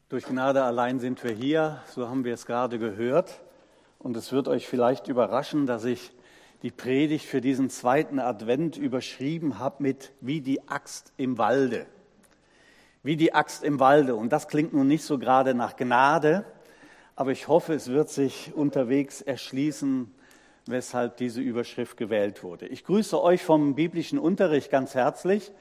Durch Gnade allein sind wir hier, so haben wir es gerade gehört. Und es wird euch vielleicht überraschen, dass ich die Predigt für diesen zweiten Advent überschrieben habe mit wie die Axt im Walde. Wie die Axt im Walde. Und das klingt nun nicht so gerade nach Gnade, aber ich hoffe, es wird sich unterwegs erschließen, weshalb diese Überschrift gewählt wurde. Ich grüße euch vom biblischen Unterricht ganz herzlich.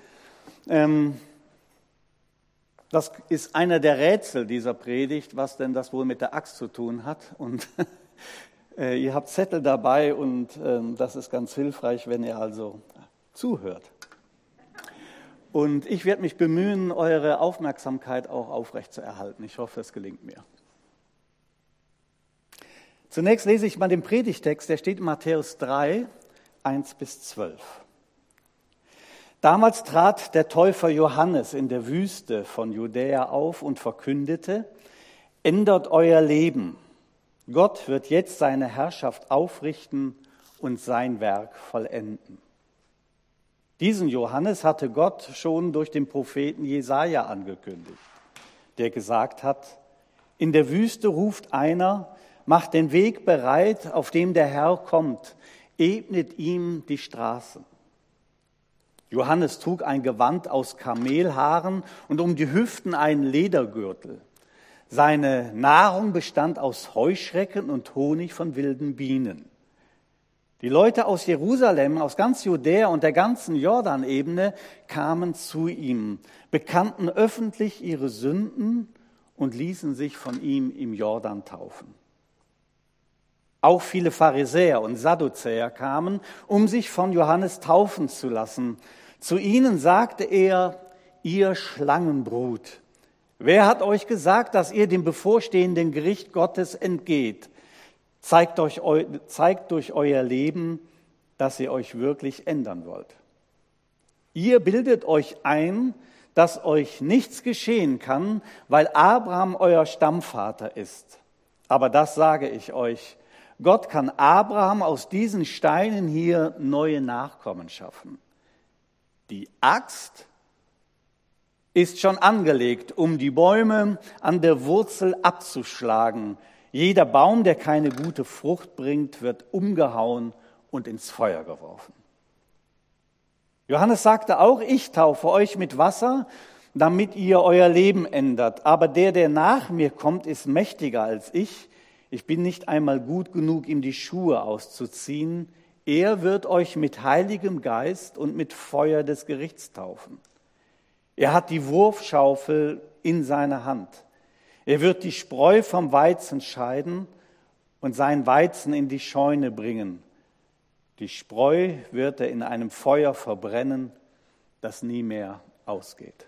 Das ist einer der Rätsel dieser Predigt, was denn das wohl mit der Axt zu tun hat. Und ihr habt Zettel dabei und das ist ganz hilfreich, wenn ihr also zuhört. Und ich werde mich bemühen, eure Aufmerksamkeit auch aufrechtzuerhalten. Ich hoffe, es gelingt mir. Zunächst lese ich mal den Predigtext, der steht in Matthäus 3, 1-12. Damals trat der Täufer Johannes in der Wüste von Judäa auf und verkündete: Ändert euer Leben. Gott wird jetzt seine Herrschaft aufrichten und sein Werk vollenden. Diesen Johannes hatte Gott schon durch den Propheten Jesaja angekündigt, der gesagt hat: In der Wüste ruft einer, macht den Weg bereit, auf dem der Herr kommt, ebnet ihm die Straßen. Johannes trug ein Gewand aus Kamelhaaren und um die Hüften einen Ledergürtel. Seine Nahrung bestand aus Heuschrecken und Honig von wilden Bienen. Die Leute aus Jerusalem, aus ganz Judäa und der ganzen Jordanebene kamen zu ihm, bekannten öffentlich ihre Sünden und ließen sich von ihm im Jordan taufen. Auch viele Pharisäer und Sadduzäer kamen, um sich von Johannes taufen zu lassen. Zu ihnen sagte er: Ihr Schlangenbrut, wer hat euch gesagt, dass ihr dem bevorstehenden Gericht Gottes entgeht? Zeigt durch euer Leben, dass ihr euch wirklich ändern wollt. Ihr bildet euch ein, dass euch nichts geschehen kann, weil Abraham euer Stammvater ist. Aber das sage ich euch: Gott kann Abraham aus diesen Steinen hier neue Nachkommen schaffen. Die Axt ist schon angelegt, um die Bäume an der Wurzel abzuschlagen. Jeder Baum, der keine gute Frucht bringt, wird umgehauen und ins Feuer geworfen. Johannes sagte auch: Ich taufe euch mit Wasser, damit ihr euer Leben ändert. Aber der nach mir kommt, ist mächtiger als ich. Ich bin nicht einmal gut genug, ihm die Schuhe auszuziehen. Er wird euch mit Heiligem Geist und mit Feuer des Gerichts taufen. Er hat die Wurfschaufel in seiner Hand. Er wird die Spreu vom Weizen scheiden und seinen Weizen in die Scheune bringen. Die Spreu wird er in einem Feuer verbrennen, das nie mehr ausgeht.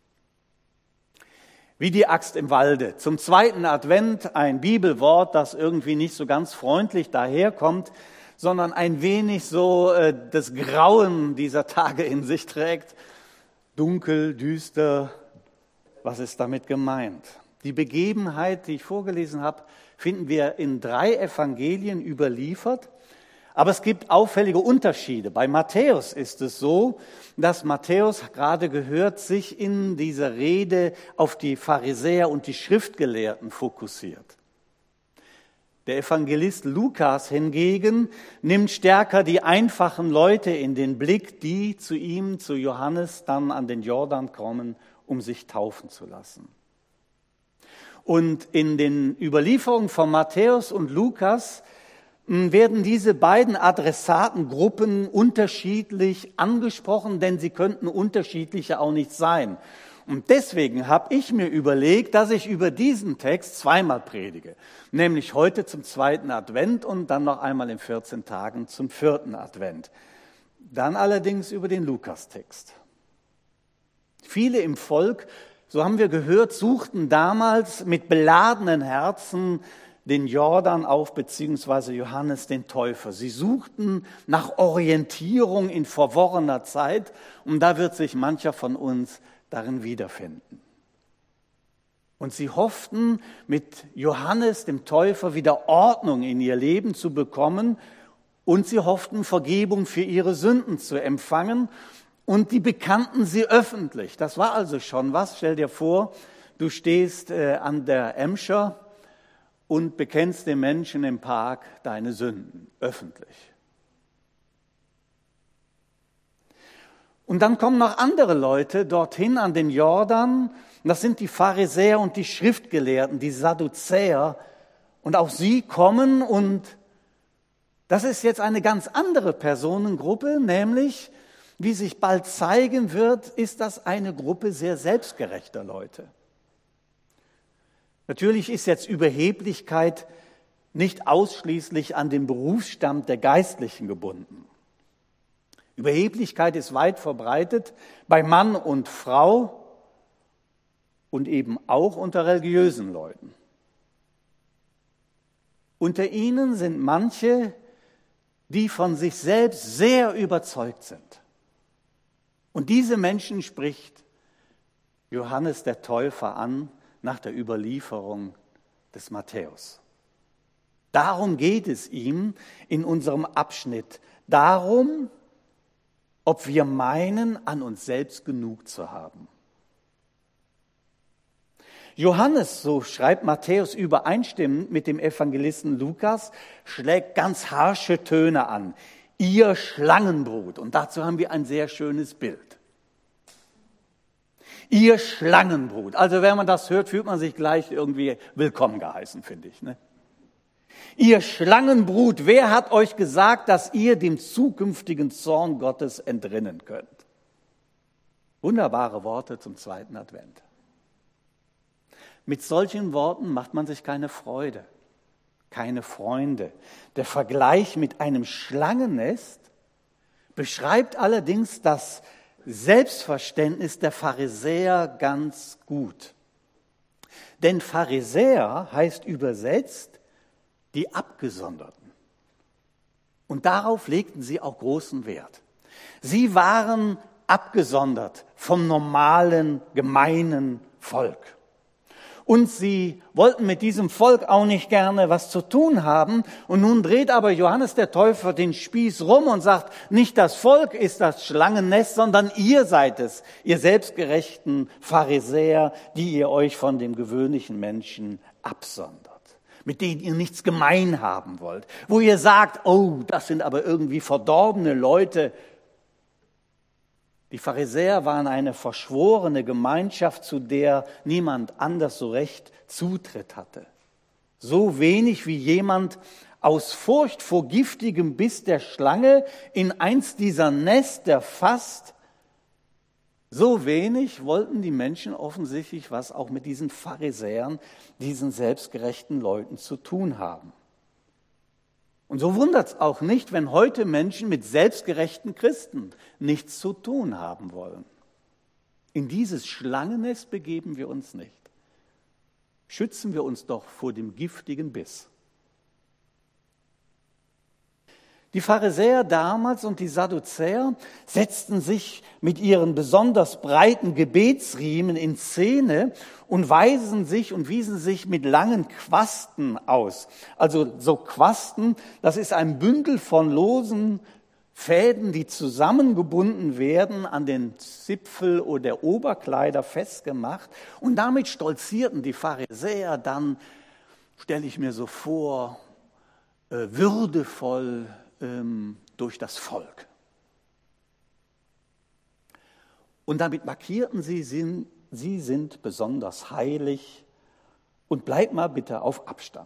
Wie die Axt im Walde. Zum zweiten Advent ein Bibelwort, das irgendwie nicht so ganz freundlich daherkommt, sondern ein wenig so das Grauen dieser Tage in sich trägt. Dunkel, düster, was ist damit gemeint? Die Begebenheit, die ich vorgelesen habe, finden wir in 3 Evangelien überliefert. Aber es gibt auffällige Unterschiede. Bei Matthäus ist es so, dass Matthäus, gerade gehört, sich in dieser Rede auf die Pharisäer und die Schriftgelehrten fokussiert. Der Evangelist Lukas hingegen nimmt stärker die einfachen Leute in den Blick, die zu ihm, zu Johannes, dann an den Jordan kommen, um sich taufen zu lassen. Und in den Überlieferungen von Matthäus und Lukas werden diese beiden Adressatengruppen unterschiedlich angesprochen, denn sie könnten unterschiedliche auch nicht sein. Und deswegen habe ich mir überlegt, dass ich über diesen Text zweimal predige, nämlich heute zum zweiten Advent und dann noch einmal in 14 Tagen zum 4. Advent. Dann allerdings über den Lukas-Text. Viele im Volk, so haben wir gehört, suchten damals mit beladenen Herzen den Jordan auf, beziehungsweise Johannes den Täufer. Sie suchten nach Orientierung in verworrener Zeit und da wird sich mancher von uns darin wiederfinden. Und sie hofften, mit Johannes dem Täufer wieder Ordnung in ihr Leben zu bekommen und sie hofften, Vergebung für ihre Sünden zu empfangen und die bekannten sie öffentlich. Das war also schon was. Stell dir vor, du stehst an der Emscher und bekennst den Menschen im Park deine Sünden, öffentlich. Und dann kommen noch andere Leute dorthin an den Jordan. Das sind die Pharisäer und die Schriftgelehrten, die Sadduzäer. Und auch sie kommen, und das ist jetzt eine ganz andere Personengruppe, nämlich, wie sich bald zeigen wird, ist das eine Gruppe sehr selbstgerechter Leute. Natürlich ist jetzt Überheblichkeit nicht ausschließlich an den Berufsstand der Geistlichen gebunden. Überheblichkeit ist weit verbreitet bei Mann und Frau und eben auch unter religiösen Leuten. Unter ihnen sind manche, die von sich selbst sehr überzeugt sind. Und diese Menschen spricht Johannes der Täufer an nach der Überlieferung des Matthäus. Darum geht es ihm in unserem Abschnitt. Darum, ob wir meinen, an uns selbst genug zu haben. Johannes, so schreibt Matthäus übereinstimmend mit dem Evangelisten Lukas, schlägt ganz harsche Töne an. Ihr Schlangenbrut. Und dazu haben wir ein sehr schönes Bild. Ihr Schlangenbrut. Also wenn man das hört, fühlt man sich gleich irgendwie willkommen geheißen, finde ich. Ne? Ihr Schlangenbrut, wer hat euch gesagt, dass ihr dem zukünftigen Zorn Gottes entrinnen könnt? Wunderbare Worte zum zweiten Advent. Mit solchen Worten macht man sich keine Freude, keine Freunde. Der Vergleich mit einem Schlangennest beschreibt allerdings das Selbstverständnis der Pharisäer ganz gut. Denn Pharisäer heißt übersetzt die Abgesonderten. Und darauf legten sie auch großen Wert. Sie waren abgesondert vom normalen, gemeinen Volk. Und sie wollten mit diesem Volk auch nicht gerne was zu tun haben. Und nun dreht aber Johannes der Täufer den Spieß rum und sagt, nicht das Volk ist das Schlangennest, sondern ihr seid es, ihr selbstgerechten Pharisäer, die ihr euch von dem gewöhnlichen Menschen absondert, mit denen ihr nichts gemein haben wollt, wo ihr sagt, oh, das sind aber irgendwie verdorbene Leute. Die Pharisäer waren eine verschworene Gemeinschaft, zu der niemand anders so recht Zutritt hatte. So wenig wie jemand aus Furcht vor giftigem Biss der Schlange in eins dieser Nester fasst, so wenig wollten die Menschen offensichtlich was auch mit diesen Pharisäern, diesen selbstgerechten Leuten zu tun haben. Und so wundert es auch nicht, wenn heute Menschen mit selbstgerechten Christen nichts zu tun haben wollen. In dieses Schlangennest begeben wir uns nicht. Schützen wir uns doch vor dem giftigen Biss. Die Pharisäer damals und die Sadduzäer setzten sich mit ihren besonders breiten Gebetsriemen in Szene und wiesen sich mit langen Quasten aus. Also so Quasten, das ist ein Bündel von losen Fäden, die zusammengebunden werden, an den Zipfel oder der Oberkleider festgemacht. Und damit stolzierten die Pharisäer dann, stelle ich mir so vor, würdevoll durch das Volk. Und damit markierten sie sind besonders heilig und bleibt mal bitte auf Abstand.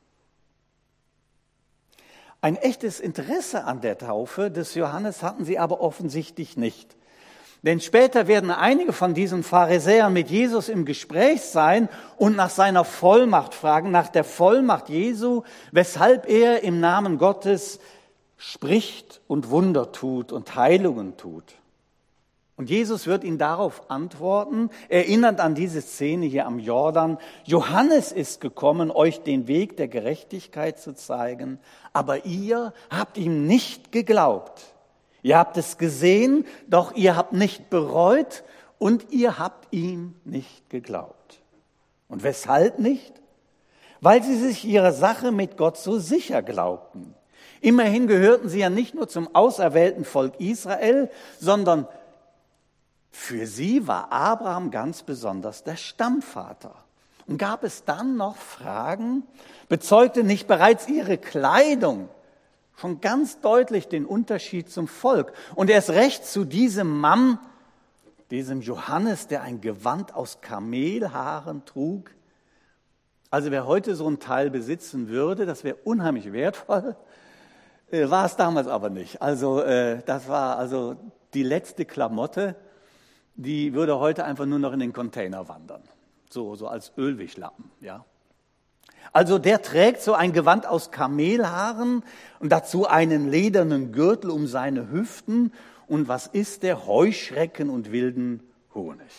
Ein echtes Interesse an der Taufe des Johannes hatten sie aber offensichtlich nicht. Denn später werden einige von diesen Pharisäern mit Jesus im Gespräch sein und nach seiner Vollmacht fragen, nach der Vollmacht Jesu, weshalb er im Namen Gottes spricht und Wunder tut und Heilungen tut. Und Jesus wird ihnen darauf antworten, erinnert an diese Szene hier am Jordan, Johannes ist gekommen, euch den Weg der Gerechtigkeit zu zeigen, aber ihr habt ihm nicht geglaubt. Ihr habt es gesehen, doch ihr habt nicht bereut und ihr habt ihm nicht geglaubt. Und weshalb nicht? Weil sie sich ihrer Sache mit Gott so sicher glaubten. Immerhin gehörten sie ja nicht nur zum auserwählten Volk Israel, sondern Für sie war Abraham ganz besonders der Stammvater. Und gab es dann noch Fragen? Bezeugte nicht bereits ihre Kleidung schon ganz deutlich den Unterschied zum Volk? Und erst recht zu diesem Mann, diesem Johannes, der ein Gewand aus Kamelhaaren trug? Also wer heute so ein Teil besitzen würde, das wäre unheimlich wertvoll, war es damals aber nicht. Also das war also die letzte Klamotte, die würde heute einfach nur noch in den Container wandern. So als Ölwischlappen, ja. Also der trägt so ein Gewand aus Kamelhaaren und dazu einen ledernen Gürtel um seine Hüften. Und was isst der? Heuschrecken und wilden Honig.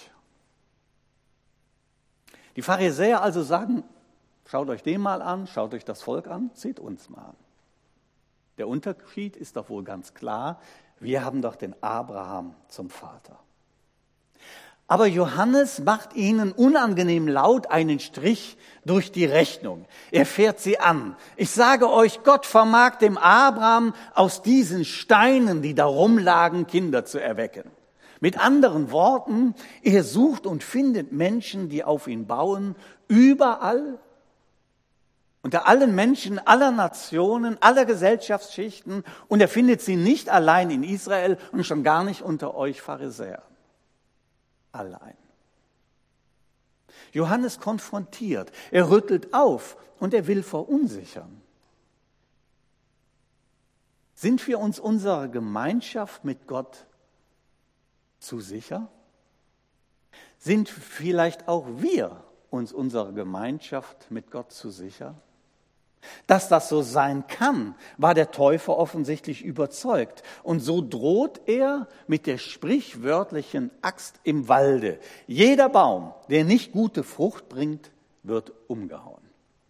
Die Pharisäer also sagen, schaut euch den mal an, schaut euch das Volk an, seht uns mal an. Der Unterschied ist doch wohl ganz klar, wir haben doch den Abraham zum Vater. Aber Johannes macht ihnen unangenehm laut einen Strich durch die Rechnung. Er fährt sie an. Ich sage euch, Gott vermag dem Abraham aus diesen Steinen, die da rumlagen, Kinder zu erwecken. Mit anderen Worten, er sucht und findet Menschen, die auf ihn bauen, überall, unter allen Menschen, aller Nationen, aller Gesellschaftsschichten. Und er findet sie nicht allein in Israel und schon gar nicht unter euch Pharisäern. Allein. Johannes konfrontiert, er rüttelt auf und er will verunsichern. Sind wir uns unserer Gemeinschaft mit Gott zu sicher? Sind vielleicht auch wir uns unserer Gemeinschaft mit Gott zu sicher? Dass das so sein kann, war der Täufer offensichtlich überzeugt. Und so droht er mit der sprichwörtlichen Axt im Walde. Jeder Baum, der nicht gute Frucht bringt, wird umgehauen.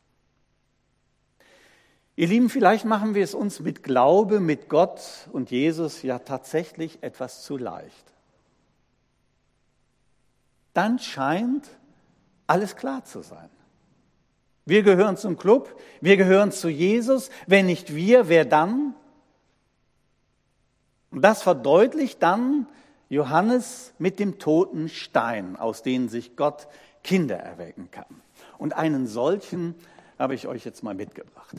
Ihr Lieben, vielleicht machen wir es uns mit Glaube, mit Gott und Jesus ja tatsächlich etwas zu leicht. Dann scheint alles klar zu sein. Wir gehören zum Club, wir gehören zu Jesus. Wenn nicht wir, wer dann? Und das verdeutlicht dann Johannes mit dem toten Stein, aus dem sich Gott Kinder erwecken kann. Und einen solchen habe ich euch jetzt mal mitgebracht.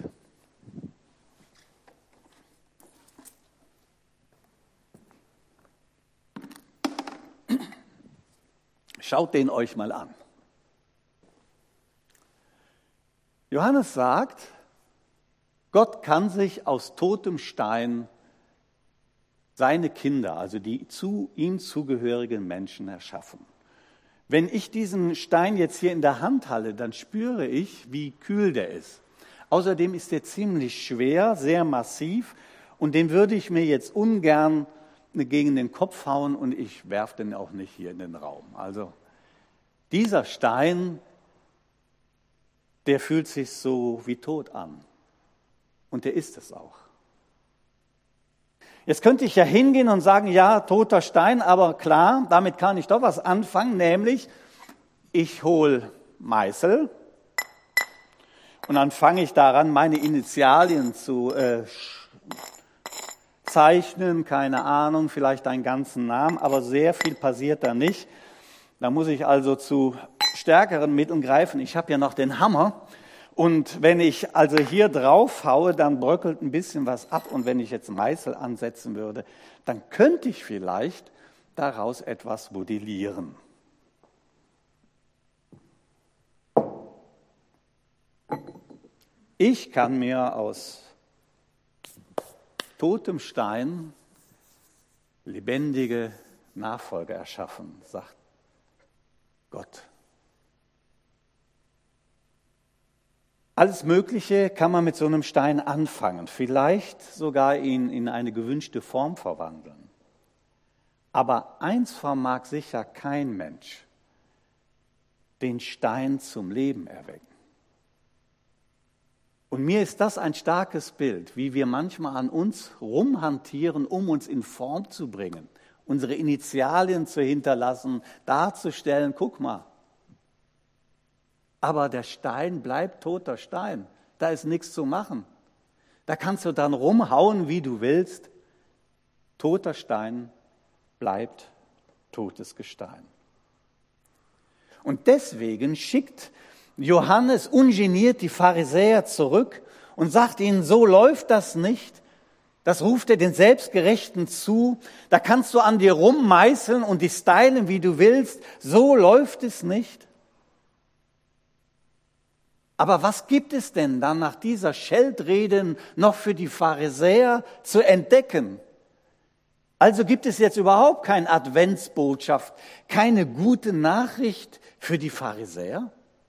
Schaut den euch mal an. Johannes sagt, Gott kann sich aus totem Stein seine Kinder, also die zu ihm zugehörigen Menschen erschaffen. Wenn ich diesen Stein jetzt hier in der Hand halte, dann spüre ich, wie kühl der ist. Außerdem ist der ziemlich schwer, sehr massiv und den würde ich mir jetzt ungern gegen den Kopf hauen und ich werfe den auch nicht hier in den Raum. Also dieser Stein, der fühlt sich so wie tot an. Und der ist es auch. Jetzt könnte ich ja hingehen und sagen, ja, toter Stein, aber klar, damit kann ich doch was anfangen, nämlich ich hole Meißel und dann fange ich daran, meine Initialien zu zeichnen, keine Ahnung, vielleicht einen ganzen Namen, aber sehr viel passiert da nicht. Da muss ich also zu stärkeren Mitteln greifen. Ich habe ja noch den Hammer und wenn ich also hier drauf haue, dann bröckelt ein bisschen was ab und wenn ich jetzt Meißel ansetzen würde, dann könnte ich vielleicht daraus etwas modellieren. Ich kann mir aus totem Stein lebendige Nachfolger erschaffen, sagt Gott. Alles Mögliche kann man mit so einem Stein anfangen, vielleicht sogar ihn in eine gewünschte Form verwandeln. Aber eins vermag sicher kein Mensch, den Stein zum Leben erwecken. Und mir ist das ein starkes Bild, wie wir manchmal an uns rumhantieren, um uns in Form zu bringen, unsere Initialien zu hinterlassen, darzustellen, guck mal. Aber der Stein bleibt toter Stein, da ist nichts zu machen. Da kannst du dann rumhauen, wie du willst. Toter Stein bleibt totes Gestein. Und deswegen schickt Johannes ungeniert die Pharisäer zurück und sagt ihnen, so läuft das nicht. Das ruft er den Selbstgerechten zu. Da kannst du an dir rummeißeln und dich stylen, wie du willst. So läuft es nicht. Aber was gibt es denn dann nach dieser Scheldrede noch für die Pharisäer zu entdecken? Also gibt es jetzt überhaupt keine Adventsbotschaft, keine gute Nachricht für die Pharisäer?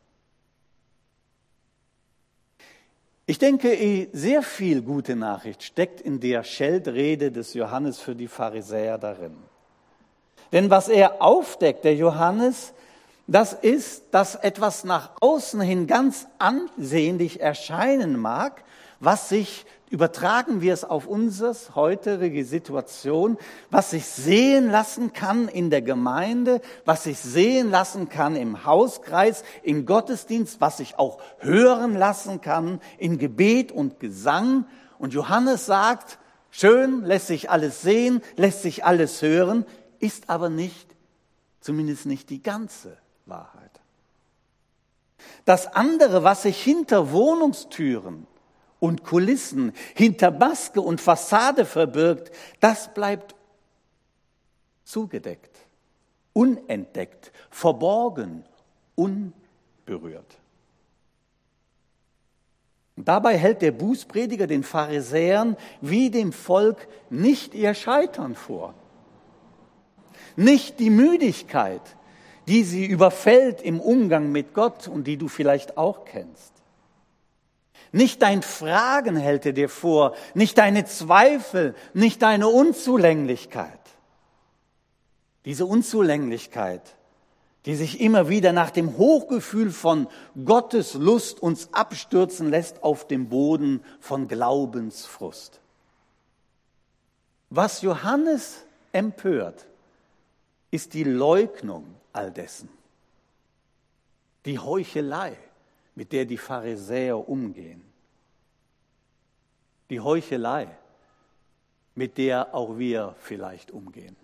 Ich denke, sehr viel gute Nachricht steckt in der Scheldrede des Johannes für die Pharisäer darin. Denn was er aufdeckt, der Johannes, das ist, dass etwas nach außen hin ganz ansehnlich erscheinen mag, was sich, übertragen wir es auf unsere heutige Situation, was sich sehen lassen kann in der Gemeinde, was sich sehen lassen kann im Hauskreis, im Gottesdienst, was sich auch hören lassen kann in Gebet und Gesang. Und Johannes sagt, schön, lässt sich alles sehen, lässt sich alles hören, ist aber nicht, zumindest nicht die ganze Wahrheit. Das andere, was sich hinter Wohnungstüren und Kulissen, hinter Maske und Fassade verbirgt, das bleibt zugedeckt, unentdeckt, verborgen, unberührt. Und dabei hält der Bußprediger den Pharisäern wie dem Volk nicht ihr Scheitern vor, nicht die Müdigkeit, die sie überfällt im Umgang mit Gott und die du vielleicht auch kennst. Nicht dein Fragen hält er dir vor, nicht deine Zweifel, nicht deine Unzulänglichkeit. Diese Unzulänglichkeit, die sich immer wieder nach dem Hochgefühl von Gottes Lust uns abstürzen lässt auf dem Boden von Glaubensfrust. Was Johannes empört, ist die Leugnung all dessen, die Heuchelei, mit der die Pharisäer umgehen. Die Heuchelei, mit der auch wir vielleicht umgehen.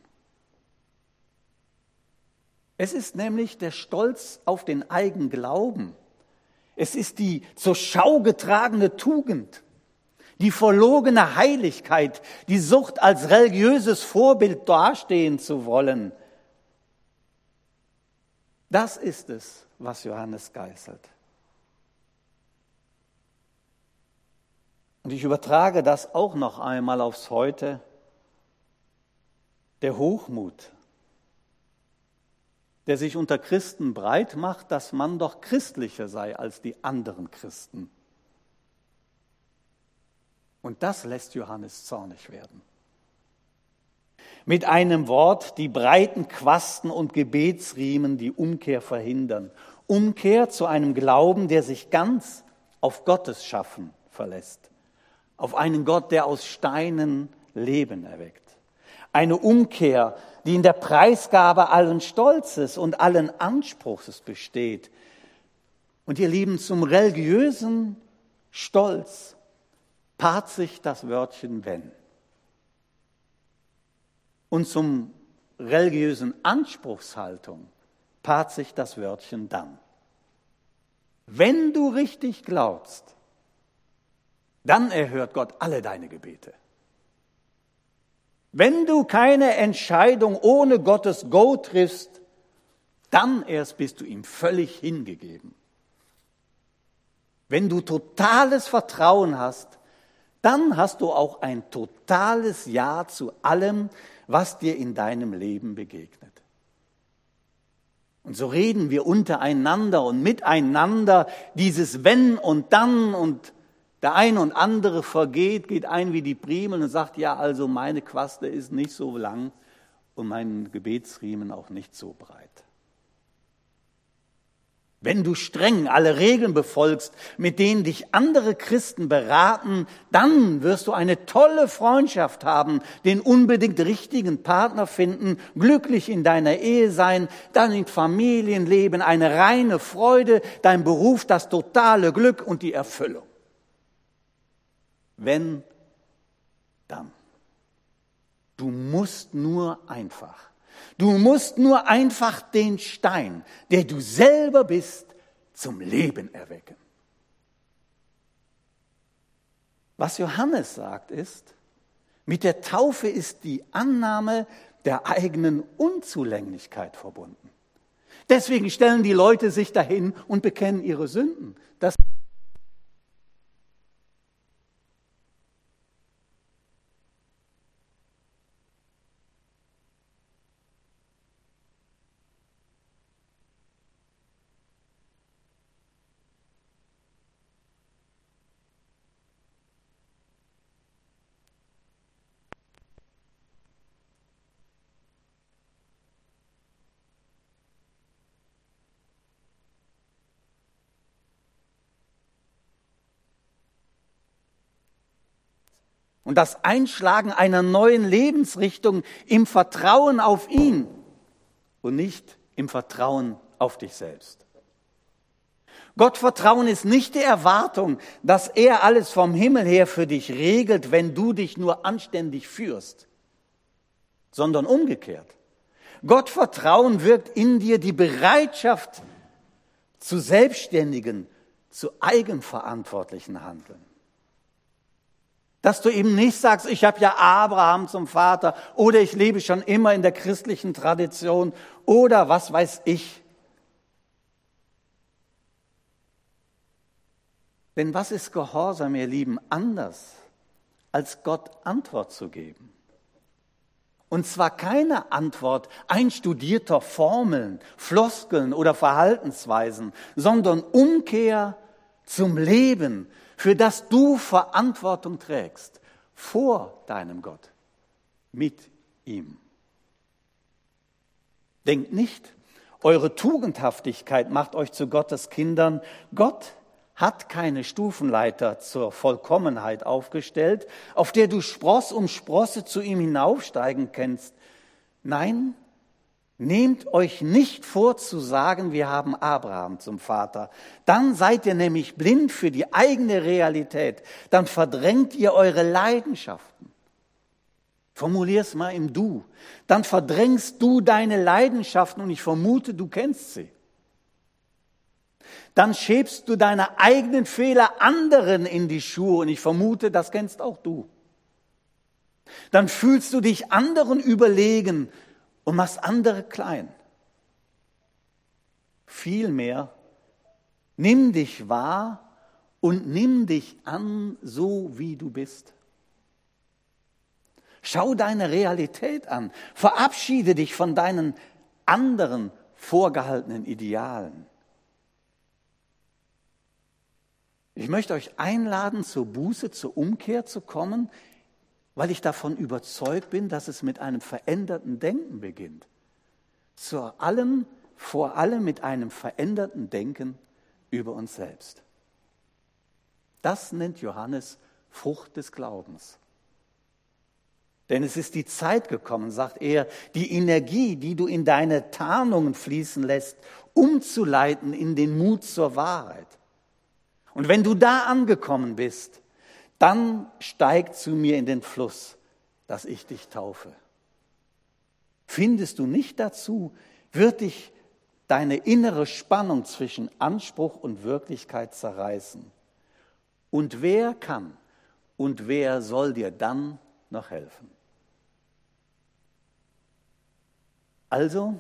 Es ist nämlich der Stolz auf den Eigenglauben. Es ist die zur Schau getragene Tugend, die verlogene Heiligkeit, die Sucht, als religiöses Vorbild dastehen zu wollen. Das ist es, was Johannes geißelt. Und ich übertrage das auch noch einmal aufs Heute. Der Hochmut, der sich unter Christen breit macht, dass man doch christlicher sei als die anderen Christen. Und das lässt Johannes zornig werden. Mit einem Wort, die breiten Quasten und Gebetsriemen, die Umkehr verhindern. Umkehr zu einem Glauben, der sich ganz auf Gottes Schaffen verlässt. Auf einen Gott, der aus Steinen Leben erweckt. Eine Umkehr, die in der Preisgabe allen Stolzes und allen Anspruchs besteht. Und ihr Lieben, zum religiösen Stolz paart sich das Wörtchen wenn. Und zum religiösen Anspruchshaltung paart sich das Wörtchen dann. Wenn du richtig glaubst, dann erhört Gott alle deine Gebete. Wenn du keine Entscheidung ohne Gottes Go triffst, dann erst bist du ihm völlig hingegeben. Wenn du totales Vertrauen hast, dann hast du auch ein totales Ja zu allem, was dir in deinem Leben begegnet. Und so reden wir untereinander und miteinander dieses Wenn und Dann und der eine und andere geht ein wie die Primeln und sagt, ja, also meine Quaste ist nicht so lang und mein Gebetsriemen auch nicht so breit. Wenn du streng alle Regeln befolgst, mit denen dich andere Christen beraten, dann wirst du eine tolle Freundschaft haben, den unbedingt richtigen Partner finden, glücklich in deiner Ehe sein, dein Familienleben, eine reine Freude, dein Beruf, das totale Glück und die Erfüllung. Wenn, dann. Du musst nur einfach Du musst nur einfach den Stein, der du selber bist, zum Leben erwecken. Was Johannes sagt ist, mit der Taufe ist die Annahme der eigenen Unzulänglichkeit verbunden. Deswegen stellen die Leute sich dahin und bekennen ihre Sünden. Und das Einschlagen einer neuen Lebensrichtung im Vertrauen auf ihn und nicht im Vertrauen auf dich selbst. Gottvertrauen ist nicht die Erwartung, dass er alles vom Himmel her für dich regelt, wenn du dich nur anständig führst, sondern umgekehrt. Gottvertrauen wirkt in dir die Bereitschaft zu selbstständigen, zu eigenverantwortlichen Handeln. Dass du eben nicht sagst, ich habe ja Abraham zum Vater oder ich lebe schon immer in der christlichen Tradition oder was weiß ich. Denn was ist Gehorsam, ihr Lieben, anders als Gott Antwort zu geben? Und zwar keine Antwort einstudierter Formeln, Floskeln oder Verhaltensweisen, sondern Umkehr zum Leben, für das du Verantwortung trägst, vor deinem Gott, mit ihm. Denkt nicht, eure Tugendhaftigkeit macht euch zu Gottes Kindern. Gott hat keine Stufenleiter zur Vollkommenheit aufgestellt, auf der du Spross um Sprosse zu ihm hinaufsteigen kannst. Nein, nehmt euch nicht vor zu sagen, wir haben Abraham zum Vater. Dann seid ihr nämlich blind für die eigene Realität. Dann verdrängt ihr eure Leidenschaften. Formulier's mal im Du. Dann verdrängst du deine Leidenschaften und ich vermute, du kennst sie. Dann schiebst du deine eigenen Fehler anderen in die Schuhe und ich vermute, das kennst auch du. Dann fühlst du dich anderen überlegen und machst andere klein. Vielmehr, nimm dich wahr und nimm dich an, so wie du bist. Schau deine Realität an. Verabschiede dich von deinen anderen vorgehaltenen Idealen. Ich möchte euch einladen, zur Buße, zur Umkehr zu kommen, weil ich davon überzeugt bin, dass es mit einem veränderten Denken beginnt. Vor allem mit einem veränderten Denken über uns selbst. Das nennt Johannes Frucht des Glaubens. Denn es ist die Zeit gekommen, sagt er, die Energie, die du in deine Tarnungen fließen lässt, umzuleiten in den Mut zur Wahrheit. Und wenn du da angekommen bist, dann steig zu mir in den Fluss, dass ich dich taufe. Findest du nicht dazu, wird dich deine innere Spannung zwischen Anspruch und Wirklichkeit zerreißen. Und wer kann und wer soll dir dann noch helfen? Also,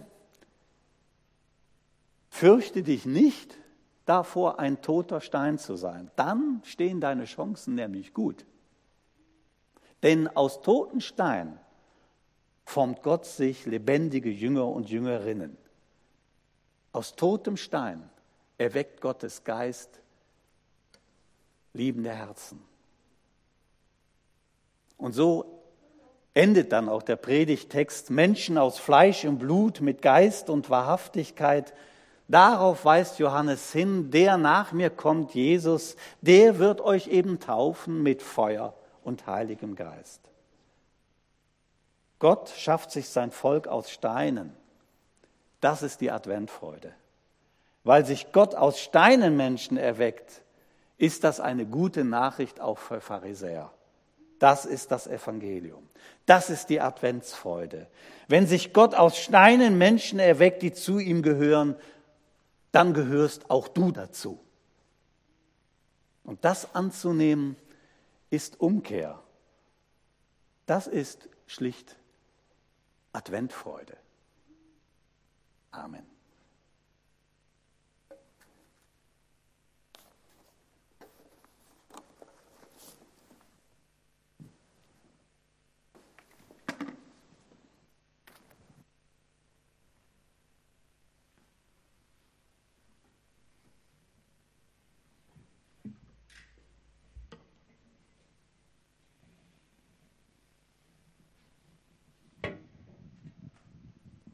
fürchte dich nicht davor, ein toter Stein zu sein. Dann stehen deine Chancen nämlich gut. Denn aus toten Steinen formt Gott sich lebendige Jünger und Jüngerinnen. Aus totem Stein erweckt Gottes Geist liebende Herzen. Und so endet dann auch der Predigttext: Menschen aus Fleisch und Blut mit Geist und Wahrhaftigkeit. Darauf weist Johannes hin, der nach mir kommt, Jesus, der wird euch eben taufen mit Feuer und Heiligem Geist. Gott schafft sich sein Volk aus Steinen. Das ist die Adventfreude. Weil sich Gott aus Steinen Menschen erweckt, ist das eine gute Nachricht auch für Pharisäer. Das ist das Evangelium. Das ist die Adventsfreude. Wenn sich Gott aus Steinen Menschen erweckt, die zu ihm gehören, dann gehörst auch du dazu. Und das anzunehmen, ist Umkehr. Das ist schlicht Adventfreude. Amen.